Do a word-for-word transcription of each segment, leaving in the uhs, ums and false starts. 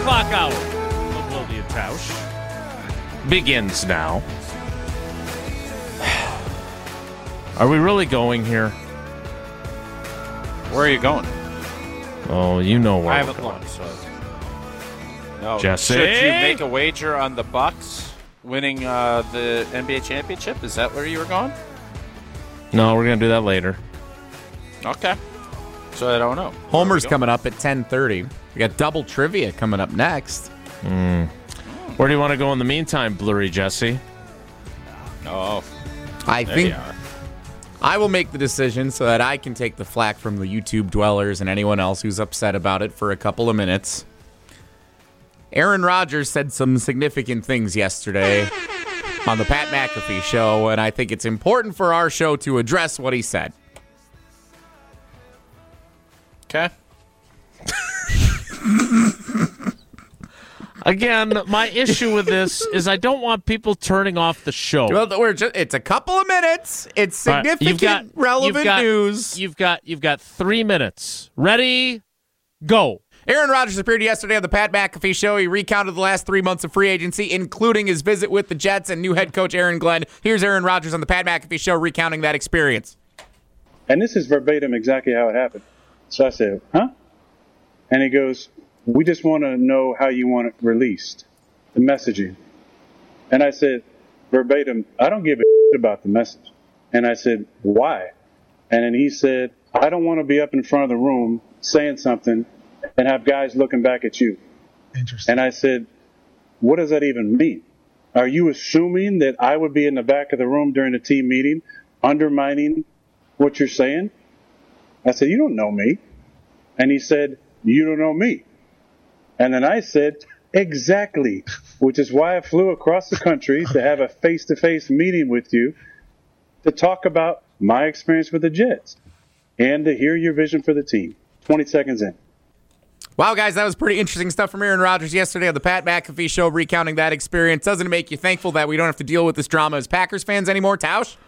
o'clock hour of Wilde and Tausch begins now. Are we really going here? Where are you going? Oh, you know where I we're haven't going. looked. So. No. Jesse? Should you make a wager on the Bucks winning uh, the N B A championship? Is that where you were going? No, we're going to do that later. Okay. So I don't know. Homer's coming up at ten thirty. We got double trivia coming up next. Mm. Where do you want to go in the meantime, Blurry Jesse? Oh, I there think you are. I will make the decision so that I can take the flack from the YouTube dwellers and anyone else who's upset about it for a couple of minutes. Aaron Rodgers said some significant things yesterday on the Pat McAfee show, and I think it's important for our show to address what he said. Okay. Again, my issue with this is I don't want people turning off the show. Well, we're just, it's a couple of minutes. It's significant, Right, you've got, relevant you've got, news. You've got you've got three minutes. Ready? Go. Aaron Rodgers appeared yesterday on the Pat McAfee show. He recounted the last three months of free agency, including his visit with the Jets and new head coach Aaron Glenn. Here's Aaron Rodgers on the Pat McAfee show recounting that experience. And this is verbatim exactly how it happened. So I said, huh? And he goes, we just want to know how you want it released, the messaging. And I said, verbatim, I don't give a shit about the message. And I said, why? And then he said, I don't want to be up in front of the room saying something and have guys looking back at you. Interesting. And I said, what does that even mean? Are you assuming that I would be in the back of the room during a team meeting undermining what you're saying? I said, you don't know me. And he said, you don't know me. And then I said, exactly, which is why I flew across the country to have a face-to-face meeting with you to talk about my experience with the Jets and to hear your vision for the team. twenty seconds in. Wow, guys, that was pretty interesting stuff from Aaron Rodgers yesterday on the Pat McAfee show recounting that experience. Doesn't it make you thankful that we don't have to deal with this drama as Packers fans anymore, Tausch?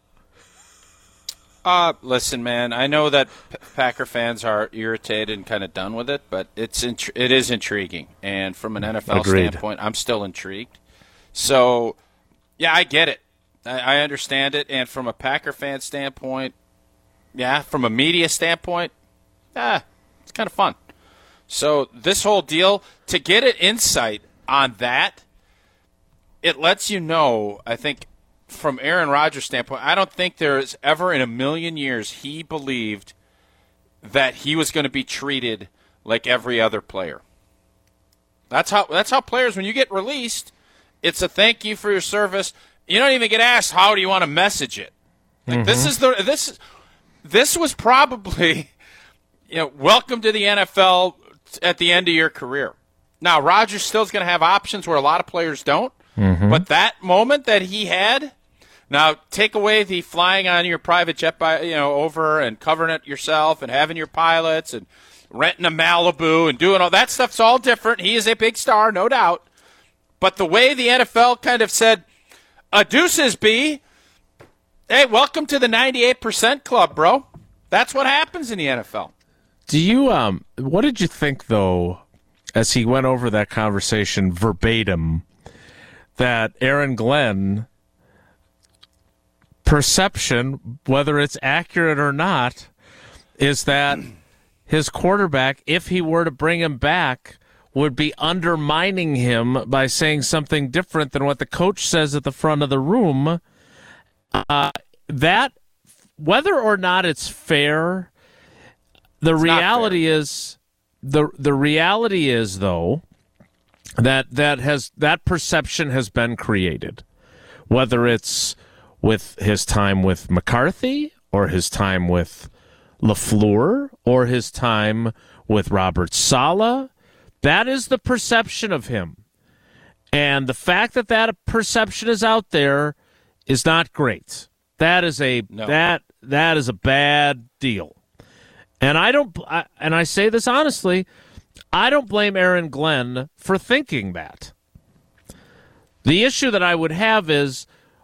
Uh, listen, man, I know that P- Packer fans are irritated and kind of done with it, but it's intri- it is intriguing. And from an N F L Agreed. standpoint, I'm still intrigued. So, yeah, I get it. I, I understand it. And from a Packer fan standpoint, yeah, from a media standpoint, ah, it's kind of fun. So this whole deal, to get an insight on that, it lets you know, I think, from Aaron Rodgers' standpoint, I don't think there is ever in a million years he believed that he was going to be treated like every other player. That's how that's how players, when you get released, it's a thank you for your service. You don't even get asked, how do you want to message it? Like mm-hmm. this is the this this was probably, you know, welcome to the N F L at the end of your career. Now, Rodgers still is going to have options where a lot of players don't, mm-hmm. but that moment that he had. Now, take away the flying on your private jet, by, you know, over and covering it yourself and having your pilots and renting a Malibu and doing all that stuff's all different. He is a big star, no doubt. But the way the N F L kind of said, a deuces B, hey, welcome to the ninety-eight percent club, bro. That's what happens in the N F L. Do you, um, what did you think, though, as he went over that conversation verbatim, that Aaron Glenn perception, whether it's accurate or not, is that his quarterback, if he were to bring him back, would be undermining him by saying something different than what the coach says at the front of the room. Uh, that, whether or not it's fair, the it's reality is the the reality is though that that has that perception has been created, whether it's with his time with McCarthy or his time with LaFleur or his time with Robert Saleh. That is the perception of him. And the fact that that perception is out there is not great. That is a no. that that is a bad deal. And I don't I, and I say this honestly, I don't blame Aaron Glenn for thinking that. The issue that I would have is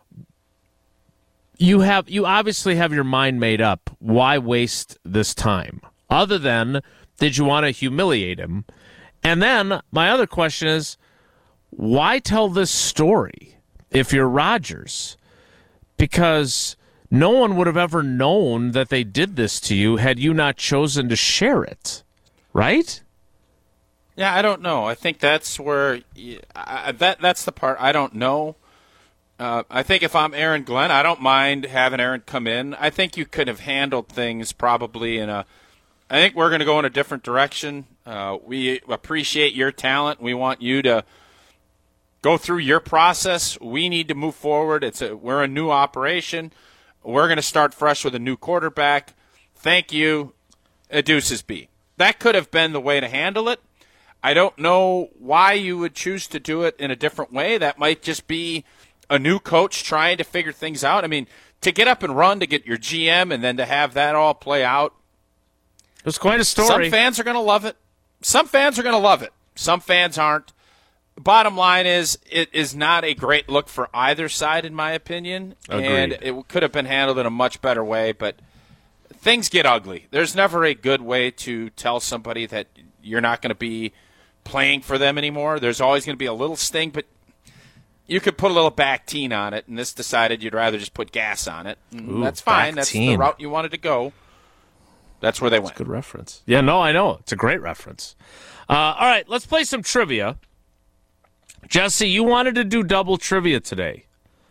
You have you obviously have your mind made up. Why waste this time? Other than, did you want to humiliate him? And then my other question is, why tell this story if you're Rodgers? Because no one would have ever known that they did this to you had you not chosen to share it, right? Yeah, I don't know. I think that's where I, that that's the part I don't know. Uh, I think if I'm Aaron Glenn, I don't mind having Aaron come in. I think you could have handled things probably in a – I think we're going to go in a different direction. Uh, we appreciate your talent. We want you to go through your process. We need to move forward. It's a, we're a new operation. We're going to start fresh with a new quarterback. Thank you. A deuces be. That could have been the way to handle it. I don't know why you would choose to do it in a different way. That might just be a new coach trying to figure things out. I mean, to get up and run, to get your G M, and then to have that all play out. It was quite a story. Some fans are going to love it. Some fans are going to love it. Some fans aren't. Bottom line is, it is not a great look for either side, in my opinion. Agreed. And it could have been handled in a much better way, but things get ugly. There's never a good way to tell somebody that you're not going to be playing for them anymore. There's always going to be a little sting, but you could put a little Bactine on it, and this decided you'd rather just put gas on it. Ooh, that's fine. Bactine. That's the route you wanted to go. That's where they went. Good reference. Yeah, no, I know. It's a great reference. Uh, all right, let's play some trivia. Jesse, you wanted to do double trivia today.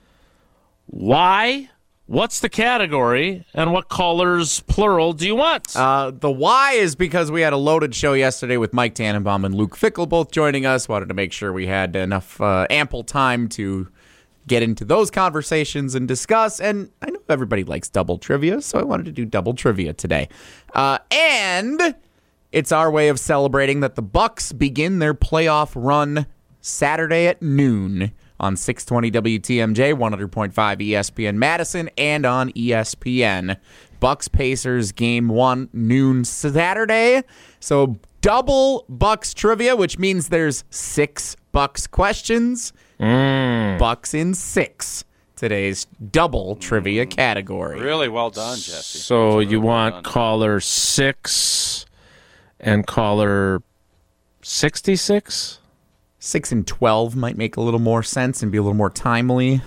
Why? What's the category? And what callers, plural, do you want? Uh, the why is because we had a loaded show yesterday with Mike Tannenbaum and Luke Fickell both joining us. Wanted to make sure we had enough uh, ample time to get into those conversations and discuss. And I know everybody likes double trivia, so I wanted to do double trivia today. Uh, and it's our way of celebrating that the Bucks begin their playoff run Saturday at noon on six twenty W T M J, one hundred point five E S P N Madison, and on E S P N. Bucks Pacers game one, noon Saturday. So double Bucks trivia, which means there's six Bucks questions. Mm. Bucks in six. Today's double trivia category. Really well done, Jesse. So really you well want done. caller six and caller sixty-six? Six and twelve might make a little more sense and be a little more timely.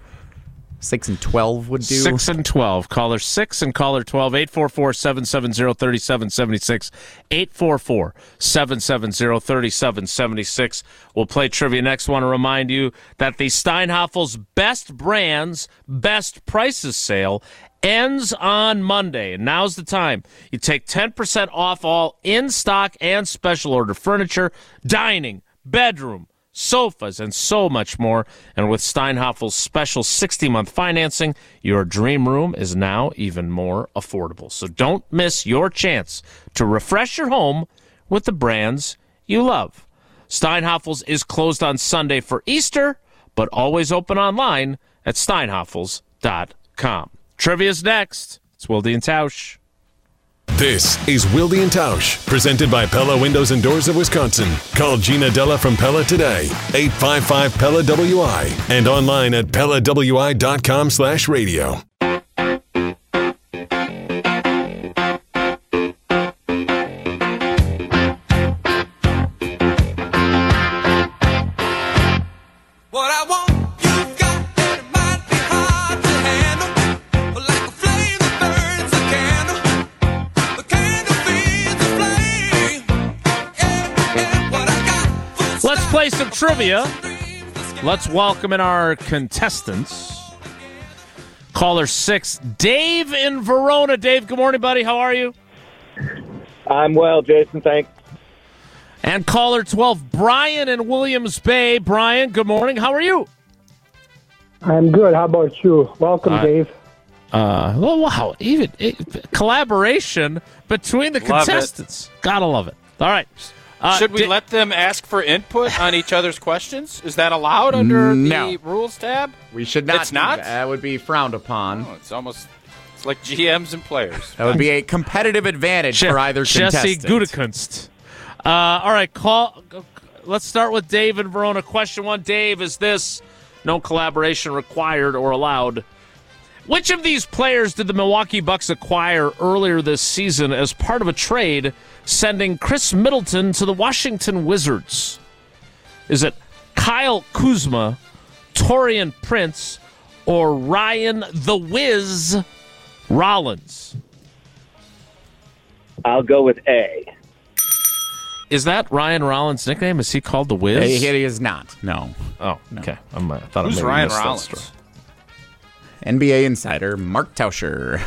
Six and twelve would do. Six and twelve. Caller six and caller twelve. Eight four four seven seven zero three seven seven six. Eight four four seven seven zero three seven seven six. We'll play trivia next. Want to remind you that the Steinhafels Best Brands Best Prices sale ends on Monday. And now's the time. You take ten percent off all in-stock and special order furniture, dining, bedroom, sofas, and so much more. And with Steinhafels' special sixty-month financing, your dream room is now even more affordable. So don't miss your chance to refresh your home with the brands you love. Steinhafels is closed on Sunday for Easter, but always open online at steinhafels dot com. Trivia's next. It's Wilde and Tausch. This is Wilde and Tausch, presented by Pella Windows and Doors of Wisconsin. Call Gina Della from Pella today, eight five five P E L L A W I, and online at pella w i dot com slash radio. What I want, you got, and it might be hard to handle. Like a flame that burns a candle. The candle feeds the flame. Yeah, yeah, what I got. Let's play some trivia. Let's welcome in our contestants. Caller six, Dave in Verona. Dave, good morning, buddy. How are you? I'm well, Jason. Thanks. And caller twelve, Brian in Williams Bay. Brian, good morning. How are you? I'm good. How about you? Welcome, Uh, Dave. Uh, well, wow. Even eh, collaboration between the Love it. contestants. Gotta love it. All right. Uh, Should we Da- let them ask for input on each other's questions? Is that allowed under No. the rules tab? We should not. It's do not? That. That would be frowned upon. Oh, it's almost it's like G Ms and players. That would be a competitive advantage Je- for either Jesse contestant. Gutekunst. Uh, all right, call. Let's start with Dave in Verona. Question one, Dave, is this no collaboration required or allowed? Which of these players did the Milwaukee Bucks acquire earlier this season as part of a trade sending Chris Middleton to the Washington Wizards? Is it Kyle Kuzma, Taurean Prince, or Ryan the Wiz Rollins? I'll go with A. Is that Ryan Rollins' nickname? Is he called the Wiz? He, he is not. No. Oh, okay. I'm, I thought I Who's maybe Ryan missed that Rollins? story. N B A insider Mark Tauscher.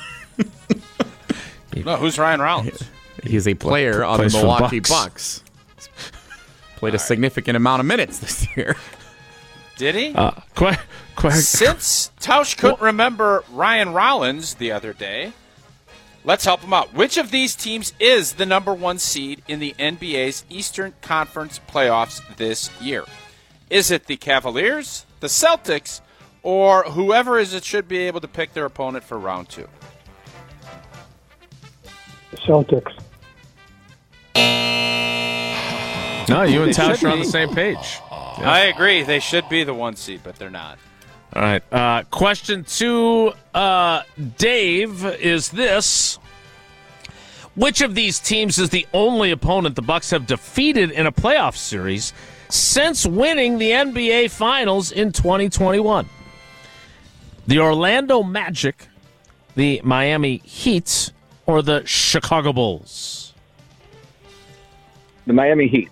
No, who's Ryan Rollins? He's a player on the Plays for the Milwaukee Bucks. Bucks. Played a significant amount of minutes this year. Did he? Uh, qu- qu- Since Tausch couldn't remember Ryan Rollins the other day, let's help him out. Which of these teams is the number one seed in the N B A's Eastern Conference playoffs this year? Is it the Cavaliers, the Celtics, or whoever is it should be able to pick their opponent for round two? Celtics. no, you and They Tausch should are on be. the same page. I agree. They should be the one seed, but they're not. All right. Uh, question two, uh, Dave, is this. Which of these teams is the only opponent the Bucks have defeated in a playoff series since winning the N B A Finals in twenty twenty-one? The Orlando Magic, the Miami Heat, or the Chicago Bulls? The Miami Heat.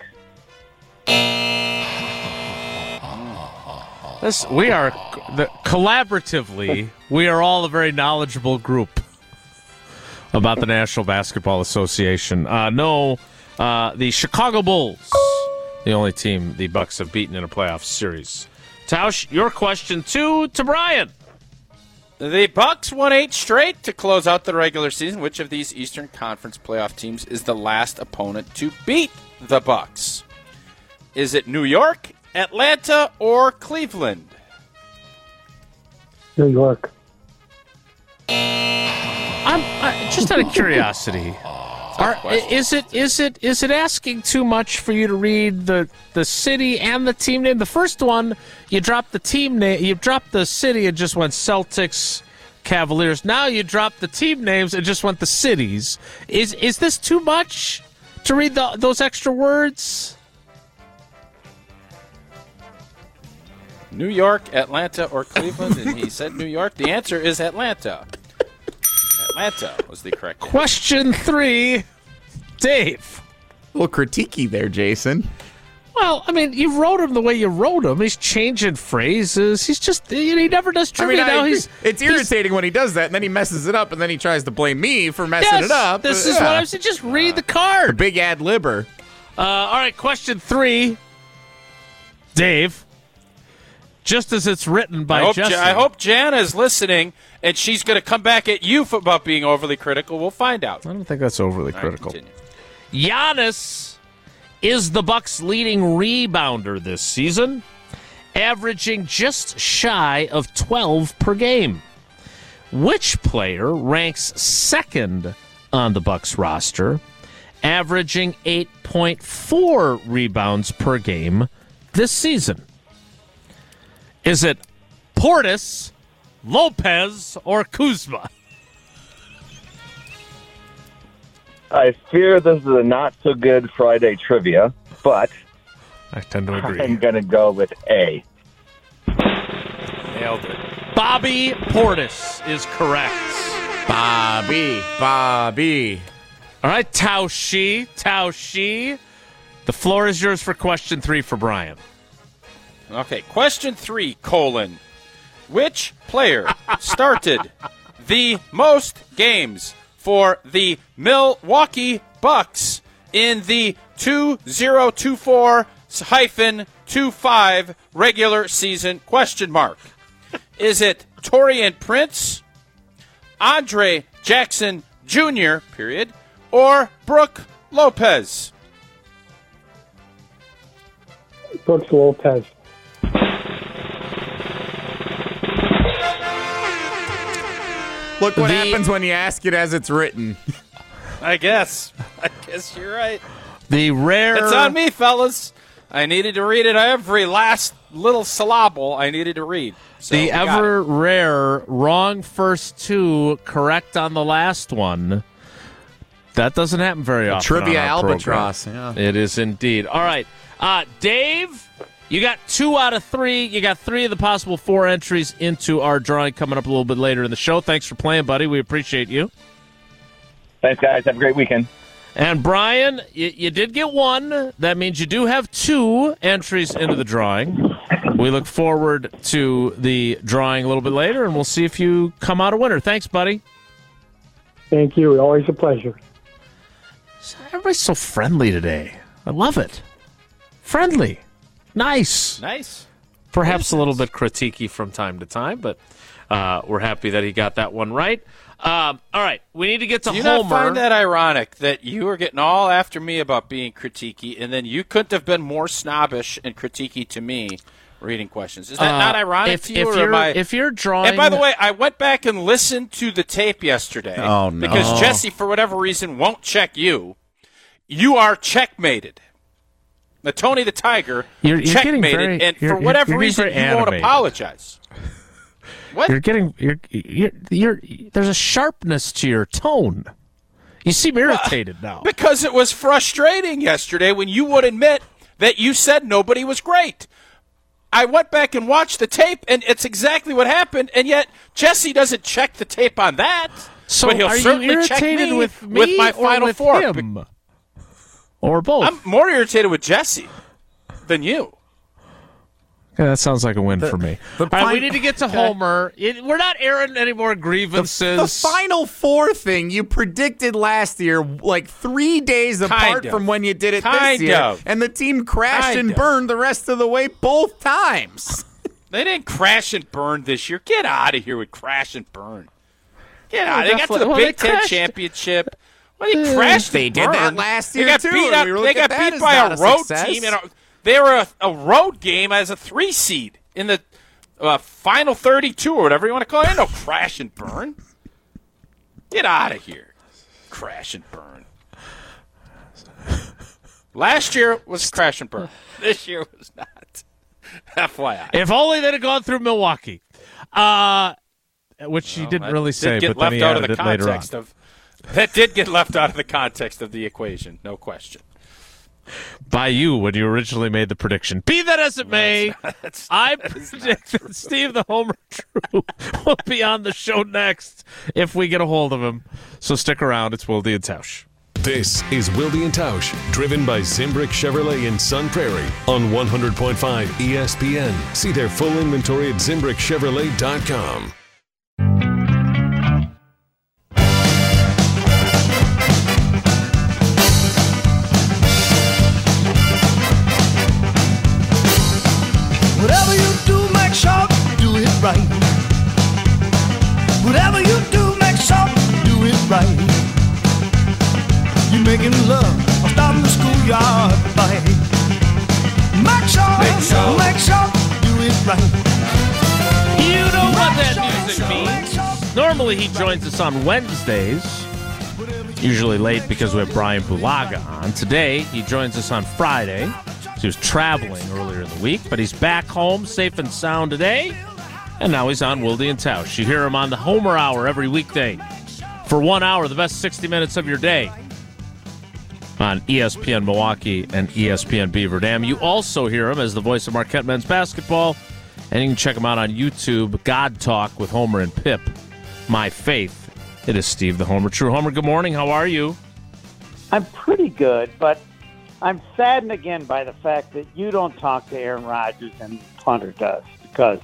This, we are the, collaboratively, we are all a very knowledgeable group about the National Basketball Association. Uh, no, uh, the Chicago Bulls, the only team the Bucks have beaten in a playoff series. Tausch, your question two to Brian. The Bucks won eight straight to close out the regular season. Which of these Eastern Conference playoff teams is the last opponent to beat the Bucks? Is it New York, Atlanta, or Cleveland? New York. I'm uh, just out of curiosity. Are, is it is it is it asking too much for you to read the, the city and the team name? The first one, you dropped the team name, you dropped the city and just went Celtics, Cavaliers. Now you dropped the team names and just went the cities. Is is this too much to read the, those extra words? New York, Atlanta, or Cleveland? And he said New York. The answer is Atlanta. Atlanta was the correct answer. Question three, Dave. A little critiquey there, Jason. Well, I mean, you wrote him the way you wrote him. He's changing phrases. He's just, he never does I mean, trivia. I now agree. he's it's he's- irritating when he does that, and then he messes it up, and then he tries to blame me for messing Yes, it up. this Uh, is yeah. what I'm saying. Just read the card. Big ad libber. Uh, all right, question three, Dave. Just as it's written by I hope, Justin. Ja- I hope Jana is listening, and she's going to come back at you for, about being overly critical. We'll find out. I don't think that's overly All right, critical. continue. Giannis is the Bucks' leading rebounder this season, averaging just shy of twelve per game. Which player ranks second on the Bucks roster, averaging eight point four rebounds per game this season? Is it Portis, Lopez, or Kuzma? I fear this is a not so good Friday trivia, but I tend to agree. I'm going to go with A. Nailed it. Bobby Portis is correct. Bobby. Bobby. All right, Taushi, Taushi. The floor is yours for question three for Brian. Okay, question three, colon. Which player started the most games for the Milwaukee Bucks in the two thousand twenty-four twenty-five regular season question mark? Is it Taurean Prince, Andre Jackson Junior, period, or Brooke Lopez? Brooks Lopez. Look what The- happens when you ask it as it's written. I guess. I guess you're right. The rare It's on me, fellas. I needed to read it every last little syllable I needed to read. So the we got ever it. rare wrong first two, correct on the last one. That doesn't happen very often. Trivia on our albatross, program. yeah. It is indeed. All right. Uh, Dave, you got two out of three. You got three of the possible four entries into our drawing coming up a little bit later in the show. Thanks for playing, buddy. We appreciate you. Thanks, guys. Have a great weekend. And Brian, you, you did get one. That means you do have two entries into the drawing. We look forward to the drawing a little bit later, and we'll see if you come out a winner. Thanks, buddy. Thank you. Always a pleasure. Everybody's so friendly today. I love it. Friendly. Nice. Nice. Perhaps a little bit critiquey from time to time, but uh, we're happy that he got that one right. Um, all right, we need to get to Do you Homer. not find that ironic that you were getting all after me about being critiquey, and then you couldn't have been more snobbish and critiquey to me reading questions? Is that Uh, not ironic if, to you? if or you're, am I... if you're drawing, And by the way, I went back and listened to the tape yesterday Oh, no. because Jesse, for whatever reason, won't check you. You are checkmated. Now, Tony the Tiger You're- you're getting checkmated, very- and you're- for you're- whatever you're getting reason, very you won't animated. apologize. What? you're getting you're, you're you're there's a sharpness to your tone. You seem irritated now. Because it was frustrating yesterday when you would admit that you said nobody was great. I went back and watched the tape, and it's exactly what happened, and yet Jesse doesn't check the tape on that. So but he'll are you certainly check irritated me with me my or Final with Four. him? Or both? I'm more irritated with Jesse than you. Yeah, that sounds like a win for me. the All right, we fin- need to get to Homer. It, we're not airing any more grievances. The Final Four thing you predicted last year, like three days apart of. from when you did it Kind this year, of. and the team crashed Kind and of. burned the rest of the way both times. They didn't crash and burn this year. Get out of here with crash and burn. Get out. They got to definitely- the well, they Big Ten crashed. championship. Well, they crashed. They and did that burned. last They year, got too, Beat and up, we look they at got that beat as by not a a road success. team. And a, they were a, a road game as a three seed in the uh, final thirty-two or whatever you want to call it. Ain't no crash and burn. Get out of here. Crash and burn. Last year was crash and burn. This year was not. F Y I. If only they'd have gone through Milwaukee, uh, which he didn't That really did say, get but then left he out of added the it later on. context of that did get left out of the context of the equation, no question. By you when you originally made the prediction. Be that as it may, That's- I predict that Steve the Homer True will be on the show next if we get a hold of him. So stick around. It's Wilde and Tausch. This is Wilde and Tausch, driven by Zimbrick Chevrolet in Sun Prairie on one hundred point five E S P N. See their full inventory at zimbrick chevrolet dot com. Whatever you do, make sure you do it right. Whatever you do, make sure you do it right. You're making love or starting the schoolyard fight. Make sure, make sure, make sure you do it right. You know what that music means. Normally he joins us on Wednesdays, usually late because we have Brian Bulaga on. Today he joins us on Friday. He was traveling earlier in the week, but he's back home safe and sound today. And now he's on Wilde and Tausch. You hear him on the Homer Hour every weekday for one hour, the best sixty minutes of your day on E S P N Milwaukee and E S P N Beaver Dam. You also hear him as the voice of Marquette men's basketball, and you can check him out on YouTube, God Talk with Homer and Pip. My faith, it is Steve the Homer True. Homer, good morning. How are you? I'm pretty good, but I'm saddened again by the fact that you don't talk to Aaron Rodgers and Hunter does, because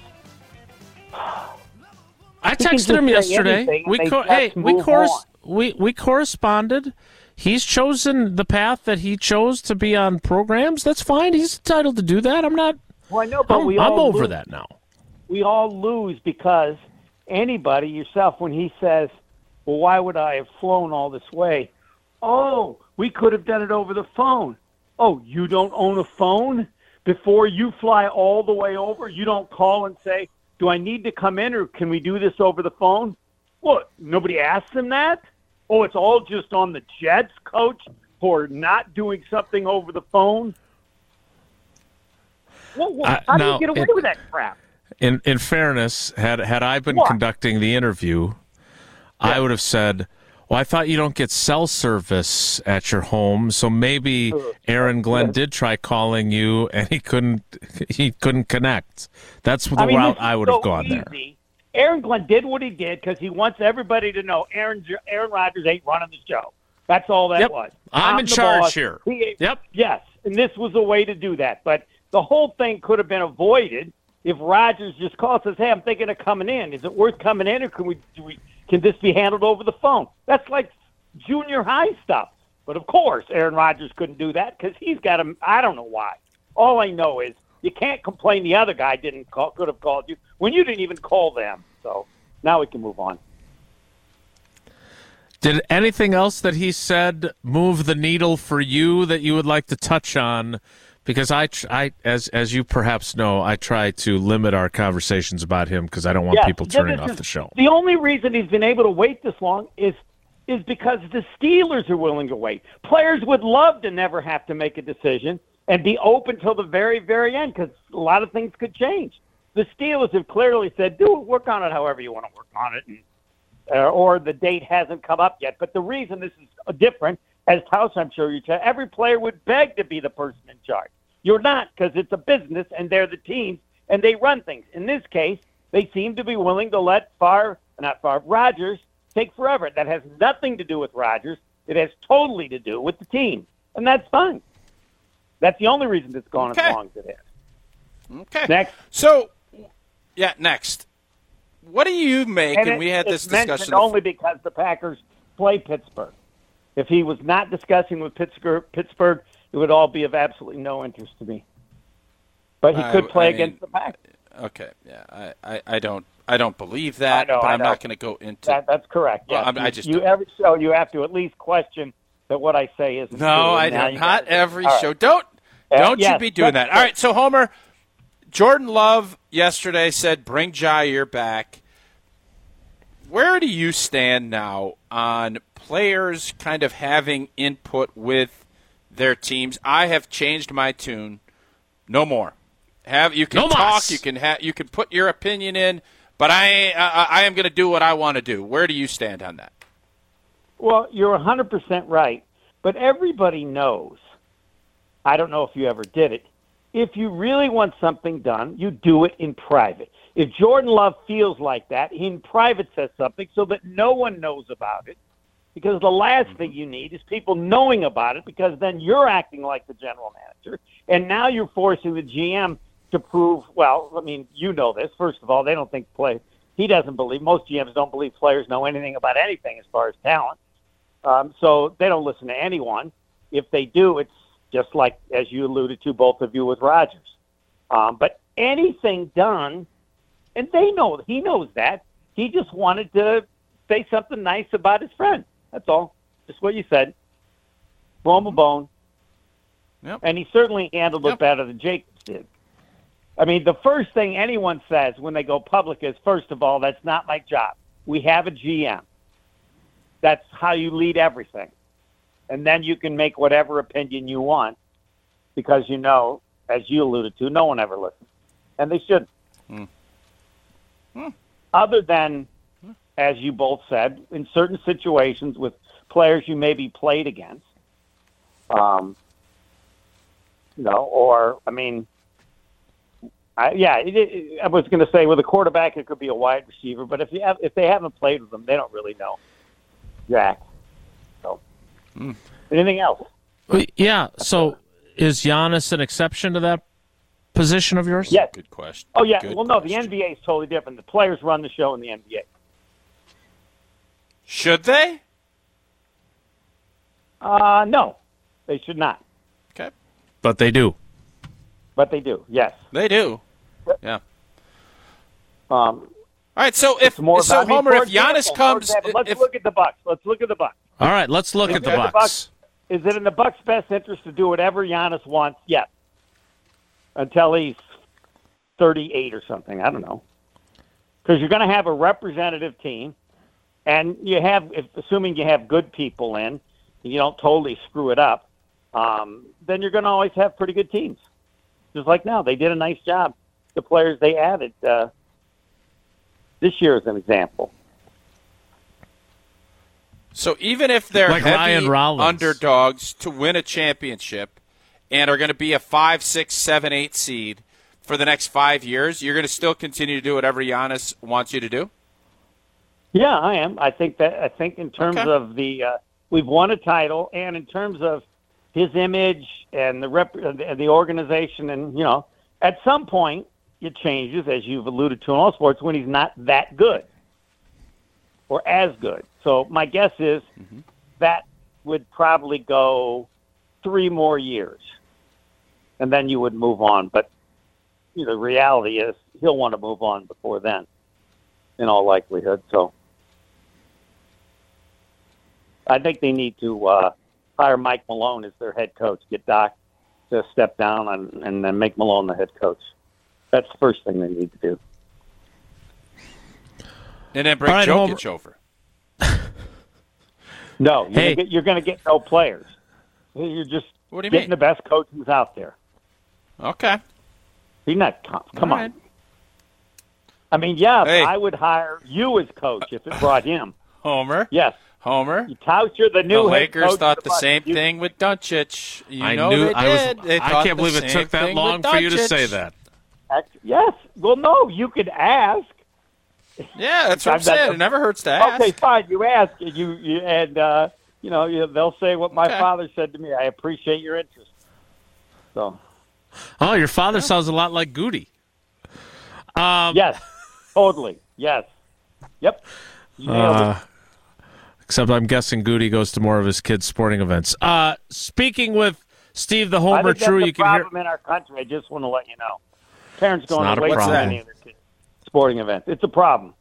I can texted just him say yesterday. anything and We they co- just hey, we move course on. we we corresponded. He's chosen the path that he chose to be on programs. That's fine. He's entitled to do that. I'm not. well, I know, but I'm, we I'm all over lose. that now. We all lose because anybody, yourself, when he says, "Well, why would I have flown all this way?" Oh, we could have done it over the phone. Oh, you don't own a phone? Before you fly all the way over, you don't call and say, "Do I need to come in or can we do this over the phone?" What? Nobody asked him that? Oh, it's all just on the Jets, coach, for not doing something over the phone? Well, well, Uh, how now, do you get away it- with that crap? In in fairness, had had I been What? conducting the interview, I Yeah. would have said, "Well, I thought you don't get cell service at your home, so maybe Aaron Glenn did try calling you and he couldn't he couldn't connect." That's the I mean, route this is I would have so gone easy. there. Aaron Glenn did what he did because he wants everybody to know Aaron Aaron Rodgers ain't running the show. That's all that Yep. was. I'm in the charge boss. here. He- Yep. Yes, and this was a way to do that. But the whole thing could have been avoided if Rodgers just calls and says, "Hey, I'm thinking of coming in. Is it worth coming in, or can we, do we can this be handled over the phone?" That's like junior high stuff. But of course, Aaron Rodgers couldn't do that because he's got him. I don't know why. All I know is you can't complain the other guy didn't call, could have called you when you didn't even call them. So now we can move on. Did anything else that he said move the needle for you that you would like to touch on? Because I, tr- I as as you perhaps know, I try to limit our conversations about him because I don't want Yes, people this turning is- off the show. The only reason he's been able to wait this long is is because the Steelers are willing to wait. Players would love to never have to make a decision and be open till the very, very end because a lot of things could change. The Steelers have clearly said, "Do it, work on it however you want to work on it," and, uh, or the date hasn't come up yet. But the reason this is different, as House, I'm sure you tell, every player would beg to be the person in charge. You're not, because it's a business and they're the teams and they run things. In this case, they seem to be willing to let Favre, not Favre, Rodgers take forever. That has nothing to do with Rodgers. It has totally to do with the team, and that's fine. That's the only reason it's gone Okay. as long as it has. Okay. Next. So, yeah, next. What do you make? And, it- we had this it's mentioned discussion. only because the Packers play Pittsburgh. If he was not discussing with Pittsburgh, Pittsburgh, it would all be of absolutely no interest to me. But he I- could play I mean, against the Packers. Okay, yeah, I, I, I don't I don't believe that, I know, but I I'm know. not going to go into. That, that's correct. Well, Yes. I'm- I You- just you don't. every show you have to at least question that what I say isn't true. No, I and now don't. you Not gotta- every All right. show. Don't Uh, don't you yes, be doing but- that. All right, so Homer, Jordan Love yesterday said, "Bring Jair back." Where do you stand now on players kind of having input with their teams? I have changed my tune. No more. Have you can No talk, mas. you can ha- you can put your opinion in, but I I, I am going to do what I want to do. Where do you stand on that? Well, you're one hundred percent right. But everybody knows, I don't know if you ever did it, if you really want something done, you do it in private. If Jordan Love feels like that, he in private says something so that no one knows about it. Because the last thing you need is people knowing about it, because then you're acting like the general manager. And now you're forcing the G M to prove, well, I mean, you know this. First of all, they don't think play. He doesn't believe, most G Ms don't believe players know anything about anything as far as talent. Um, so they don't listen to anyone. If they do, it's just like, as you alluded to, both of you with Rodgers. Um, but anything done, and they know, he knows that. He just wanted to say something nice about his friend. That's all. Just what you said. Blow him a bone. Yep. And he certainly handled Yep. it better than Jacobs did. I mean, the first thing anyone says when they go public is, first of all, that's not my job. We have a G M. That's how you lead everything. And then you can make whatever opinion you want because, you know, as you alluded to, no one ever listens. And they shouldn't. Hmm. Hmm. Other than, as you both said, in certain situations with players you maybe played against, um, you know, or, I mean, I, yeah, it, it, I was going to say with a quarterback, it could be a wide receiver, but if you have, if they haven't played with them, they don't really know Jack. So, Hmm. anything else? Well, Yeah. So is Giannis an exception to that position of yours? Yes. Good question. Oh, yeah. Good well, no, the question. N B A is totally different. The players run the show in the N B A. Should they? Uh, no, they should not, Okay, But they do. but they do. Yes. they do. Yeah. Um, All right. So if it's more so, about, I mean, Homer, for if Giannis example, for comes, example, let's if, look at the Bucks. Let's look at the Bucks. All right, let's look Is at the it in the Bucks. Is it in the Bucks' best interest to do whatever Giannis wants? Yes. Until he's thirty-eight or something. I don't know. Because you're going to have a representative team, and you have, if, assuming you have good people in, and you don't totally screw it up, um, then you're going to always have pretty good teams. Just like now, they did a nice job. The players they added uh, this year, as an example. So even if they're Like heavy Ryan Rollins. underdogs to win a championship and are going to be a five, six, seven, eight seed for the next five years, you're going to still continue to do whatever Giannis wants you to do? Yeah, I am. I think that. I think in terms Okay. of the, uh, we've won a title, and in terms of his image and the rep, and the organization, and you know, at some point it changes, as you've alluded to in all sports, when he's not that good or as good. So my guess is Mm-hmm. that would probably go three more years, and then you would move on. But you know, the reality is he'll want to move on before then, in all likelihood. So I think they need to uh, hire Mike Malone as their head coach, get Doc to step down, and, and then make Malone the head coach. That's the first thing they need to do. And then bring All right, Jokic Homer. over. No, you're Hey. gonna get, you're going to get no players. You're just What do you getting mean? the best coaches out there. Okay. He's not. Come, come All on. right. I mean, yeah, Hey. I would hire you as coach if it brought him. Homer. Yes. Homer. You tout you're the The new head Lakers coach thought of the Bucks. same You- thing with Doncic. You I know knew they I was. did. They I thought can't the believe it same took that thing long with for you to Doncic. say that. Act- Yes. Well, no, you could ask. Yeah, that's what I'm I've done- saying. It never hurts to ask. Okay, fine. You ask, and you, you and uh, you know you, they'll say what my Okay. father said to me. I appreciate your interest. So Oh, your father sounds a lot like Goody. Um, yes, totally. Yes. Yep. You nailed Uh, it. except I'm guessing Goody goes to more of his kids' sporting events. Uh, speaking with Steve the I Homer, think true, that's you a can hear. problem in our country. I just want to let you know. Parents going not a away from problem. any of their kids' sporting events. It's a problem.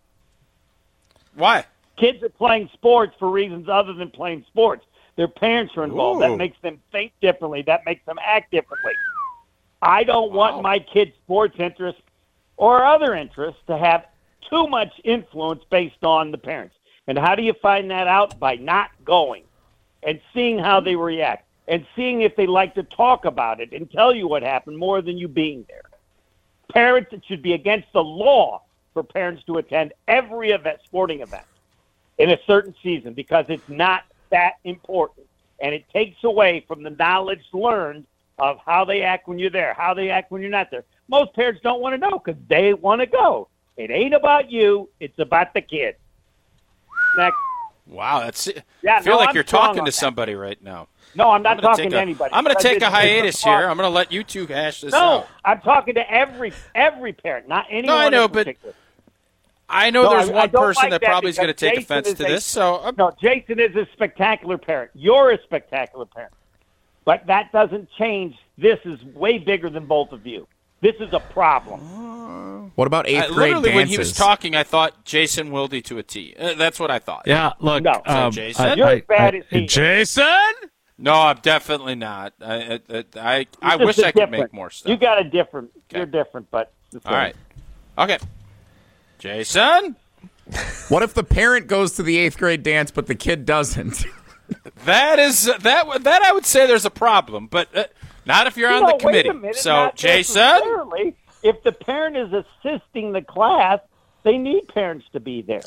Why? Kids are playing sports for reasons other than playing sports. Their parents are involved. Ooh. That makes them think differently. That makes them act differently. I don't want my kids' sports interests or other interests to have too much influence based on the parents. And how do you find that out? By not going and seeing how they react and seeing if they like to talk about it and tell you what happened more than you being there. Parents, it should be against the law for parents to attend every event, sporting event in a certain season because it's not that important. And it takes away from the knowledge learned of how they act when you're there, how they act when you're not there. Most parents don't want to know because they want to go. It ain't about you. It's about the kid. Next. Wow, that's. Yeah, I feel no, like I'm you're strong talking on to that. somebody right now. No, I'm not I'm gonna talking take to a- anybody. I'm going to Because take a it's- hiatus it's here. hard. I'm going to let you two hash this No, out. I'm talking to every every parent, not anyone. I know, in but particular. I know No, there's I- I one don't person like that that probably is going to because take Jason offense is to a- this. So I'm, No, Jason is a spectacular parent. You're a spectacular parent. But that doesn't change. This is way bigger than both of you. This is a problem. What about eighth I, grade literally dances? when he was talking, I thought Jason Wilde to a T. Uh, that's what I thought. Yeah, look, No. um, Jason? I- You're I- as bad I- as he is. Jason. No, I'm definitely not. I I, I, I It's wish just I could different. make more stuff. You got a different. Okay. You're different, but it's All right. Okay. Jason, What if the parent goes to the eighth grade dance but the kid doesn't? that is that that I would say there's a problem, but uh, not if you're on No, the wait a committee. minute, So, not Jason, necessarily. If the parent is assisting the class, they need parents to be there.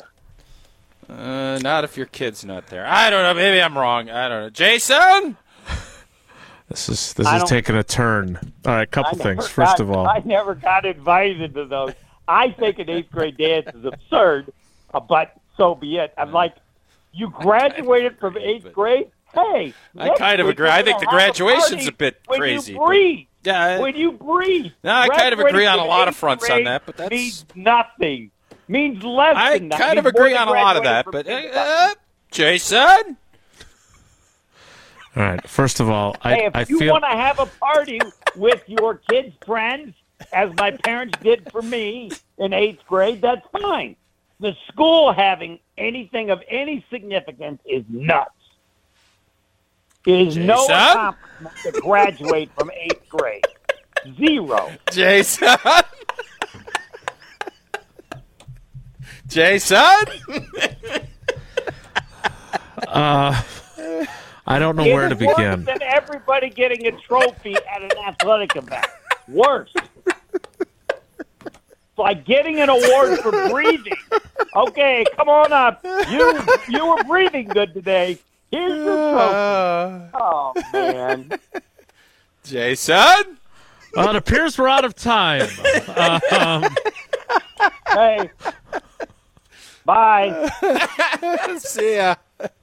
uh, not if your kid's not there. I don't know. Maybe I'm wrong. I don't know. Jason, This is this I is don't- taking a turn. All right, couple I things. never First got- of all, I never got invited to those. I think an eighth grade dance is absurd, uh, but so be it. I'm like, you graduated from eighth grade? Hey, I next kind of week agree. we're I think gonna the have a graduation's party a bit when crazy, You but- breathe. Yeah, I- when you breathe. No, I kind of Graduating agree on from a lot of eighth fronts on grade that, but that's- means nothing. Means less I than that. kind of Means more agree than on a lot of that. graduating But from uh, uh, Jason, all right. First of all, I Hey, if I you feel want to have a party with your kids' friends, as my parents did for me in eighth grade, that's fine. The school having anything of any significance is nuts. It is no Jason? accomplishment to graduate from eighth grade. Zero. Jason, Jason. uh, I don't know It where to is worse begin. than everybody getting a trophy at an athletic event. Worse. It's like getting an award for breathing. Okay, come on up. You you were breathing good today. Here's your trophy. Oh, man. Jason? Well, it appears we're out of time. Um, Hey. Bye. See ya.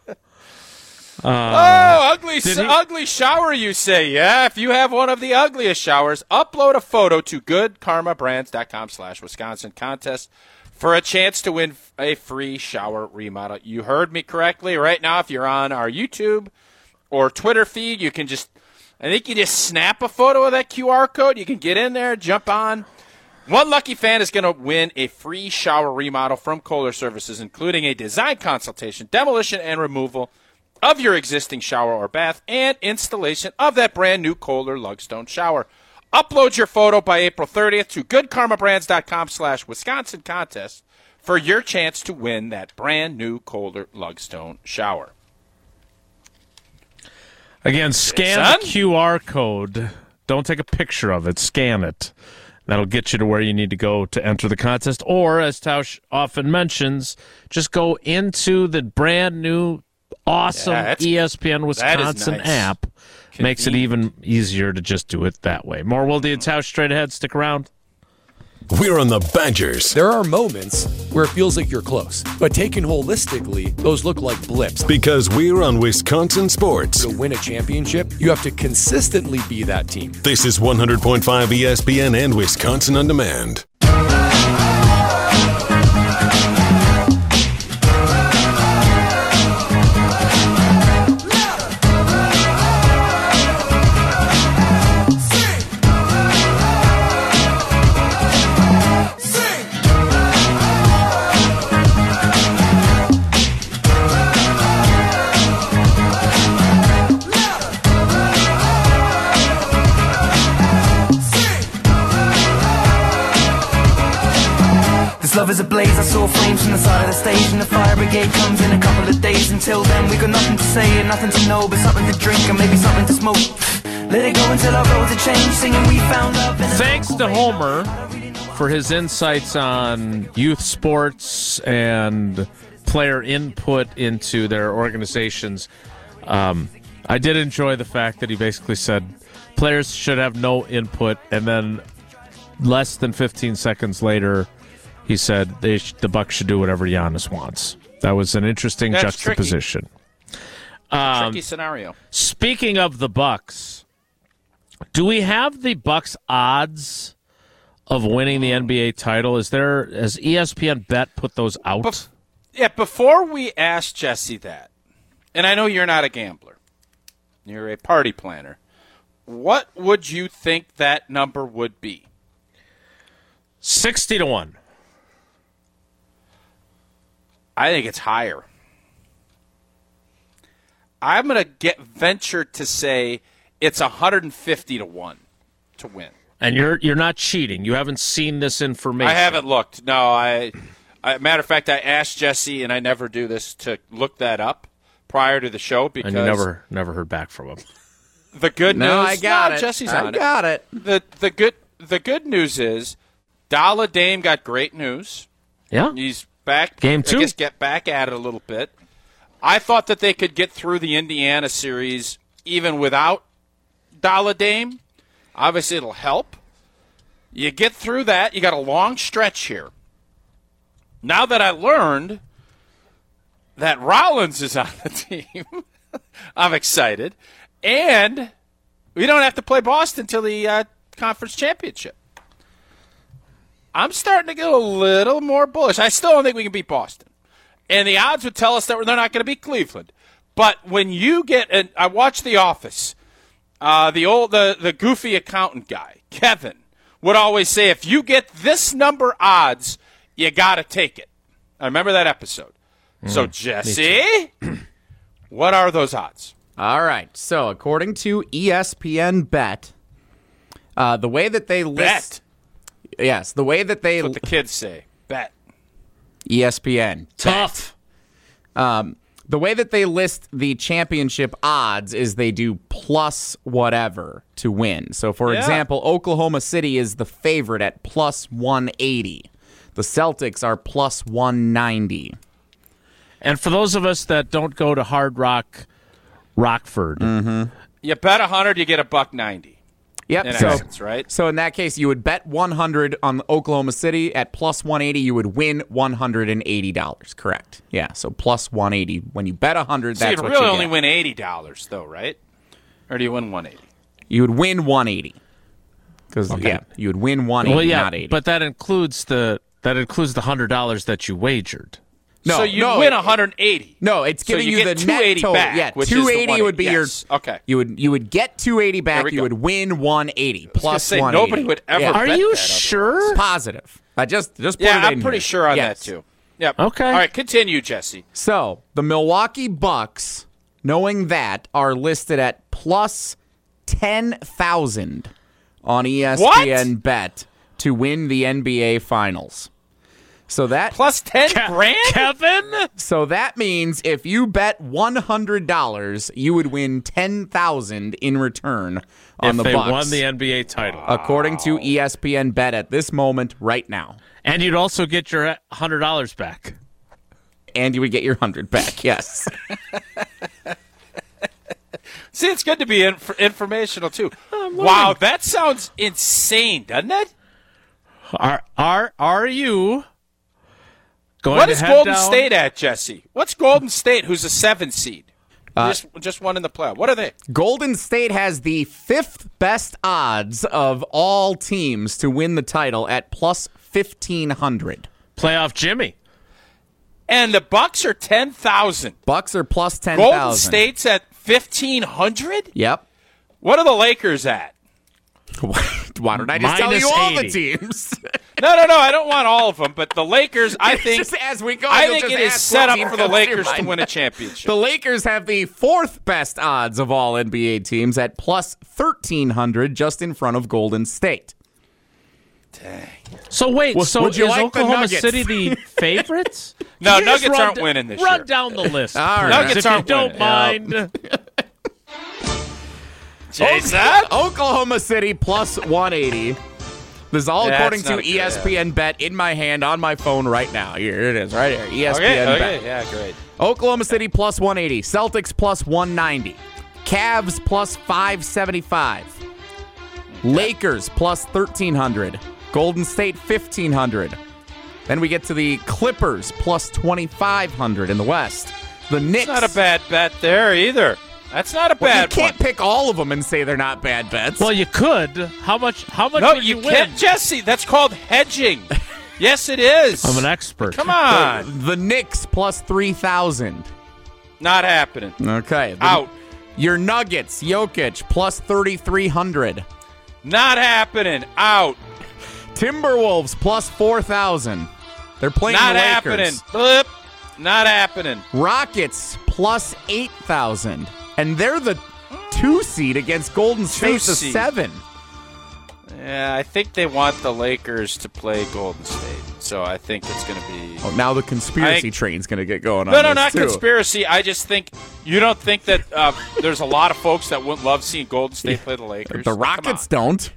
oh, ugly, did he- ugly shower, you say? Yeah, if you have one of the ugliest showers, upload a photo to goodkarmabrands.com slash Wisconsin contest for a chance to win a free shower remodel. You heard me correctly. Right now, if you're on our YouTube or Twitter feed, you can just, I think you just snap a photo of that Q R code. You can get in there, jump on. One lucky fan is going to win a free shower remodel from Kohler Services, including a design consultation, demolition, and removal of your existing shower or bath, and installation of that brand new Kohler Lugstone shower. Upload your photo by April thirtieth to goodkarmabrands.com slash Wisconsin contest for your chance to win that brand new Kohler Lugstone shower. again, scan Son? the Q R code. Don't take a picture of it. Scan it. That'll get you to where you need to go to enter the contest. Or, as Tausch often mentions, just go into the brand new, awesome Yeah, that's- E S P N that is Wisconsin nice. app. Makes it even easier to just do it that way. More Wilde and Tausch straight ahead. Stick around. We're on the Badgers There are moments where it feels like you're close, but taken holistically, those look like blips. because we're on Wisconsin Sports. To win a championship, you have to consistently be that team. This is one hundred point five E S P N and Wisconsin On Demand. This love is a blaze, I saw flames from the side of the stage, and the fire brigade comes in a couple of days. Until then we got nothing to say and nothing to know, but something to drink and maybe something to smoke. Let it go until our roads are changed, singing we found love in a Thanks local to way. Homer for his insights on youth sports and player input into their organizations. Um, I did enjoy the fact that he basically said players should have no input, and then less than fifteen seconds later, he said they sh- the Bucks should do whatever Giannis wants. That was an interesting That's juxtaposition. Um, Tricky scenario. Speaking of the Bucks, do we have the Bucks odds of winning the N B A title? Is there, has E S P N Bet put those out? Bef- yeah, before we ask Jesse that, and I know you're not a gambler, you're a party planner, what would you think that number would be? sixty to one. I think it's higher. I'm going to get venture to say it's one hundred fifty to one to win. And you're you're not cheating. You haven't seen this information. I haven't looked. No, I, I matter of fact, I asked Jesse, and I never do this, to look that up prior to the show because And you never never heard back from him. the good No, news. I got no, it. Jesse's I on got it. The the good the good news is Dalla Dame got great news. Yeah. He's back. Game two. I guess get back at it a little bit. I thought that they could get through the Indiana series even without Dalla Dame. Obviously, it'll help. You get through that. You got a long stretch here. Now that I learned that Rollins is on the team, I'm excited. And we don't have to play Boston till the uh, conference championship. I'm starting to get a little more bullish. I still don't think we can beat Boston. And the odds would tell us that they're not going to beat Cleveland. But when you get, and I watched The Office, uh, the old, the, the goofy accountant guy, Kevin, would always say, if you get this number odds, you got to take it. I remember that episode. So, Jesse, what are those odds? All right. So, according to E S P N Bet, uh, the way that they list, Bet. yes, the way that they That's what the kids say. Bet. E S P N Tough. Um, The way that they list the championship odds is they do plus whatever to win. So, for Yeah. example, Oklahoma City is the favorite at plus one eighty. The Celtics are plus one ninety. And for those of us that don't go to Hard Rock, Rockford, Mm-hmm. You bet one hundred, you get a buck ninety. Yep. In so, essence, right? So in that case, you would bet one hundred on Oklahoma City at plus one eighty. You would win one hundred eighty dollars. Correct. Yeah. So plus one eighty. When you bet one hundred, So that's you'd what really you only get. win eighty dollars, though, right? Or do you win one eighty? You would win one eighty. Because yeah, you would win one eighty, well, yeah, not eighty. but that includes the that includes the hundred dollars that you wagered. No, so you no, win it- one hundred eighty. No, it's So giving you you, get the net two eighty total. back, yeah, which is the two eighty would be one eighty. your. Yes, okay. You would you would get two eighty back. we You go. would win one eighty plus say, one eighty. nobody would ever Yeah. Are bet you that sure? Positive. I just just put Yeah, it I'm in pretty here. sure on Yes. that, too. Yep. Okay. All right, continue, Jesse. So the Milwaukee Bucks, knowing that, are listed at plus ten thousand on E S P N Bet to win the N B A Finals. So that Plus ten grand? Kevin? so that means if you bet one hundred dollars, you would win ten thousand in return on if the they Bucks, won the N B A title. according to E S P N Bet at this moment right now. And you'd also get your one hundred dollars back. And you would get your hundred back. Yes. See, it's good to be inf- informational, too. Wow, that sounds insane, doesn't it? Are are are you going What to is head Golden down? State at, Jesse? What's Golden State, who's a seven seed? Uh, just, just one in the playoff. What are they? Golden State has the fifth best odds of all teams to win the title at plus fifteen hundred. Playoff Jimmy. And the Bucks are ten thousand. Bucks are plus ten Golden thousand. State's at fifteen hundred? Yep. What are the Lakers at? Why don't I just tell Minus you all eighty. the teams? No, no, no. I don't want all of them, but the Lakers, I It's think, just as we go, I you'll think just it is ask set what up team for the comes to your Lakers to mind. win a championship. The Lakers have the fourth best odds of all N B A teams at plus thirteen hundred, just in front of Golden State. So wait, Well, so would you is like the Oklahoma Nuggets? City the favorites? No, Could you just Nuggets run aren't d- winning this Run year. down the list, All please, right. Nuggets if you aren't don't winning. mind. Jason? Oklahoma City plus one eighty. This is all Yeah, according it's to not E S P N Bet in my hand on my phone right now. Here it is, right here. E S P N Okay, Bet. okay, yeah, great. Oklahoma City plus one eighty. Celtics plus one ninety. Cavs plus five seventy-five. Lakers plus thirteen hundred. Golden State fifteen hundred. Then we get to the Clippers plus twenty-five hundred in the West. The Knicks. It's not a bad bet there either. That's not a Well, bad you can't one. pick all of them and say they're not bad bets. Well, you could. How much? How much No, would you, you, can't, win? Jesse. That's called hedging. Yes, it is. I'm an expert. Come on. the Knicks plus three thousand. Not happening. Okay. the- Out. Your Nuggets, Jokic plus thirty-three hundred. Not happening. Out. Timberwolves plus four thousand. They're playing Not the happening. Lakers. Blip. Not happening. Rockets plus eight thousand. And they're the two seed against Golden State, the seed. seven. Yeah, I think they want the Lakers to play Golden State. So I think it's going to be. Oh, now the conspiracy I- train's going to get going on No, no, this, not too. conspiracy. I just think you don't think that uh, there's a lot of folks that wouldn't love seeing Golden State play the Lakers. The Come Rockets don't.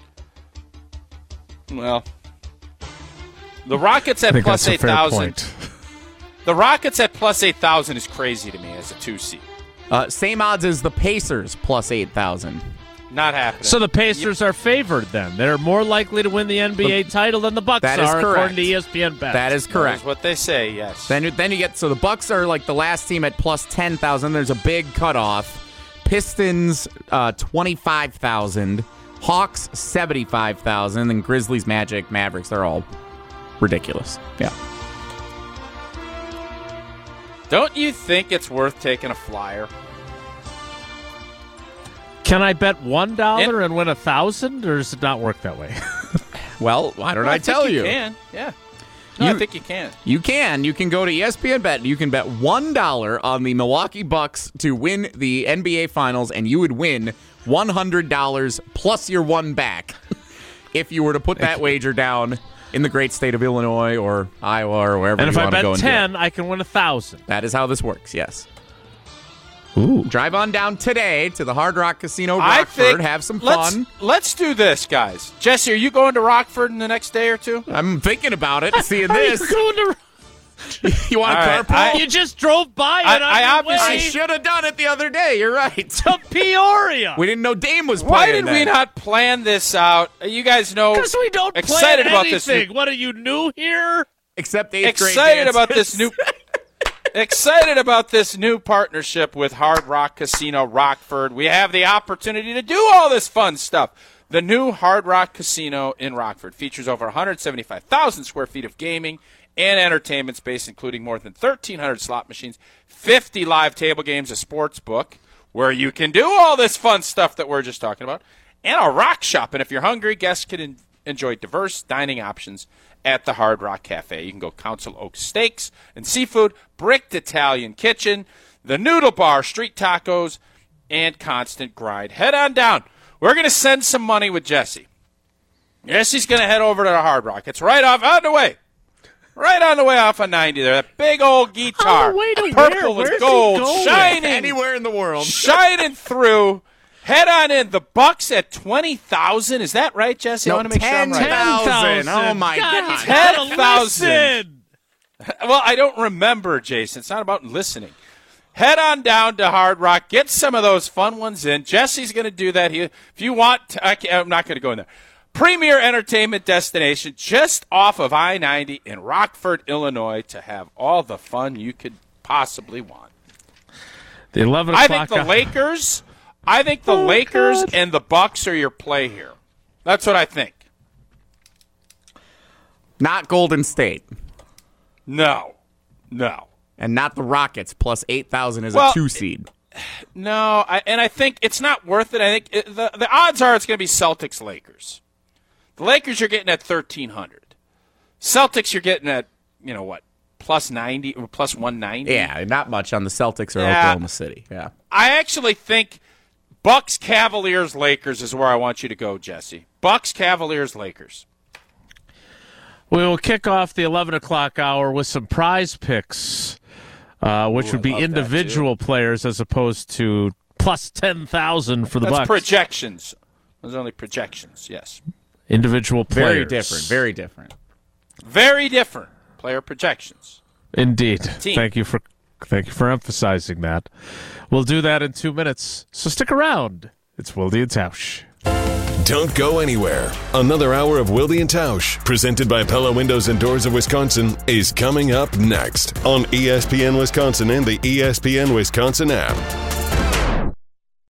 on. Well, the Rockets I at think plus that's a eight fair thousand. point. The Rockets at plus eight thousand is crazy to me as a two seed. Uh, same odds as the Pacers plus eight thousand. Not happening. So the Pacers are favored then. They're more likely to win the N B A title than the Bucks That is are, correct. according to E S P N Bet. That is That correct. is what they say. Yes. Then, you- then you get so the Bucks are like the last team at plus ten thousand. There's a big cutoff. Pistons uh, twenty five thousand, Hawks seventy five thousand, and Grizzlies, Magic, Mavericks. They're all ridiculous. Yeah. Don't you think it's worth taking a flyer? Can I bet one dollar and win a thousand, or does it not work that way? Well, why don't Well, I, think tell you? You can. Yeah. No, You- I think you can. You can. You can go to E S P N Bet. You can bet one dollar on the Milwaukee Bucks to win the N B A Finals, and you would win one hundred dollars plus your one back if you were to put that wager down in the great state of Illinois or Iowa or wherever And you if I want to bet go and do ten, it. I can win a thousand. That is how this works, yes. Ooh. Drive on down today to the Hard Rock Casino I Rockford. think Have some let's, fun. Let's do this, guys. Jesse, are you going to Rockford in the next day or two? I'm thinking about it, seeing Are you this. going to- You want All to right, carpool? I- You just drove by it I- on I your obviously I way should have done it the other day. You're right. to Peoria. We didn't know Dame was Why playing did we then. not plan this out? You guys know. Because we don't excited plan about this anything. new- What are you new here? Except eighth grade excited about dances. this new excited about this new partnership with Hard Rock Casino Rockford. We have the opportunity to do all this fun stuff. The new Hard Rock Casino in Rockford features over one hundred seventy-five thousand square feet of gaming and entertainment space, including more than thirteen hundred slot machines, fifty live table games, a sports book where you can do all this fun stuff that we're just talking about, and a rock shop. And if you're hungry, guests can en- enjoy diverse dining options at the Hard Rock Cafe. You can go Council Oak Steaks and Seafood, Bricked Italian Kitchen, the Noodle Bar, Street Tacos, and Constant Grind. Head on down. We're going to send some money with Jesse. Jesse's going to head over to the Hard Rock. It's right off on the way. Right on the way off of ninety there. That big old guitar. On the way to purple where? with Where's he gold. going? Shining. Anywhere in the world. Shining through. Head on in. The Bucks at twenty thousand. Is that right, Jesse? I No, want to make sure I'm right. ten thousand. Oh, my God. ten thousand. Listen. Well, I don't remember, Jason. It's not about listening. Head on down to Hard Rock. Get some of those fun ones in. Jesse's going to do that. He, if you want, to, I can't, I'm not going to go in there. Premier entertainment destination just off of I ninety in Rockford, Illinois, to have all the fun you could possibly want. The eleven I o'clock. think the Lakers. I think the Oh, Lakers God. and the Bucks are your play here. That's what I think. Not Golden State. No, no. And not the Rockets. Plus eight thousand is Well, a two seed. No, I, and I think it's not worth it. I think it, the the odds are it's going to be Celtics Lakers. The Lakers you're getting at thirteen hundred. Celtics you're getting at you know what plus ninety or plus one ninety. Yeah, not much on the Celtics or Yeah. Oklahoma City. Yeah. I actually think Bucks Cavaliers Lakers is where I want you to go, Jesse. Bucks Cavaliers Lakers. We will kick off the eleven o'clock hour with some prize picks, uh, which Ooh, would I be love that, individual players as opposed to plus ten thousand for the That's Bucks. projections. Those are only projections. Yes. Individual players. Very different. Very different. Very different player projections. Indeed. Team. Thank you for thank you for emphasizing that. We'll do that in two minutes. So stick around. It's Wilde and Tausch. Don't go anywhere. Another hour of Wilde and Tausch, presented by Pella Windows and Doors of Wisconsin, is coming up next on E S P N Wisconsin and the E S P N Wisconsin app.